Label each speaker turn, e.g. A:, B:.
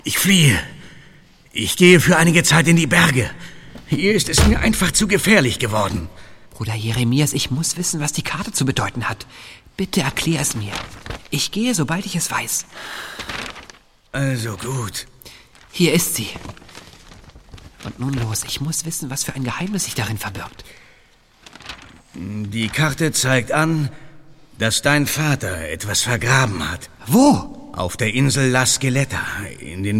A: Ich fliehe. Ich gehe für einige Zeit in die Berge. Hier ist es mir einfach zu gefährlich geworden.
B: Bruder Jeremias, ich muss wissen, was die Karte zu bedeuten hat. Bitte erklär es mir. Ich gehe, sobald ich es weiß.
A: Also gut.
B: Hier ist sie. Und nun los, ich muss wissen, was für ein Geheimnis sich darin verbirgt.
A: Die Karte zeigt an, dass dein Vater etwas vergraben hat.
B: Wo?
A: Auf der Insel La Scaletta, in den